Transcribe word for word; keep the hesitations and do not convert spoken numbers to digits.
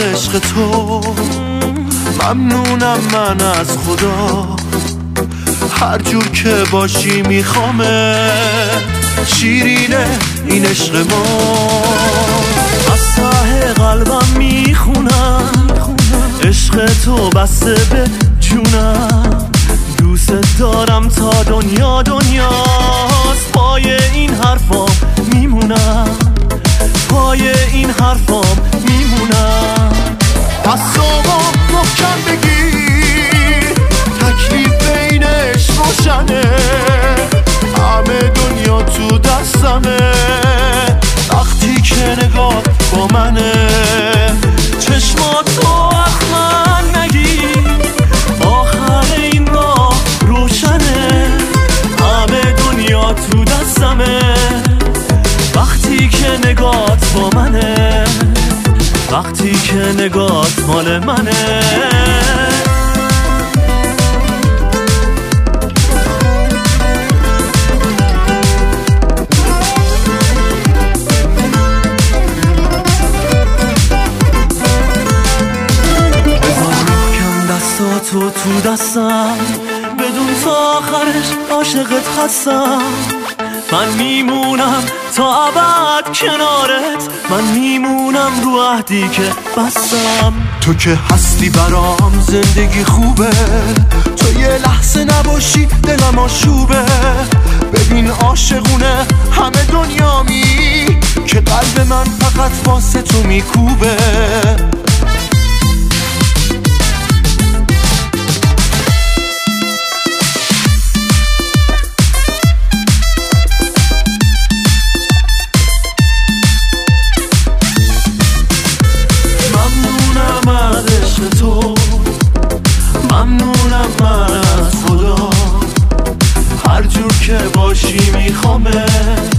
عشق تو، ممنونم من از خدا. هر جور که باشی میخوامت، شیرینه این عشق ما. از ته قلبم میخونم عشق تو بسته به جونم. دوست دارم تا دنیا دنیاست، پای این حرفام میمونم، پای این حرفام میمونم. دستامو محکم بگیر، تکلیف بینش روشنه. همه دنیا تو دستمه، وقتی که نگاه با منه. چشماتو از من نگیر، آخر این راه روشنه. همه دنیا تو دستمه، وقتی که نگاهت با منه، وقتی که نگاهت مال منه. تو تو دستم، بدون تا آخرش عاشقت هستم. من میمونم تا ابد کنارت، من میمونم رو عهدی که بستم. تو که هستی برام زندگی خوبه، تو یه لحظه نباشی دلم آشوبه. ببین عاشقونه همه دنیا می، که قلب من فقط واسه تو میکوبه. تو ممنونم من از خدا. هر جور که باشی میخوامه،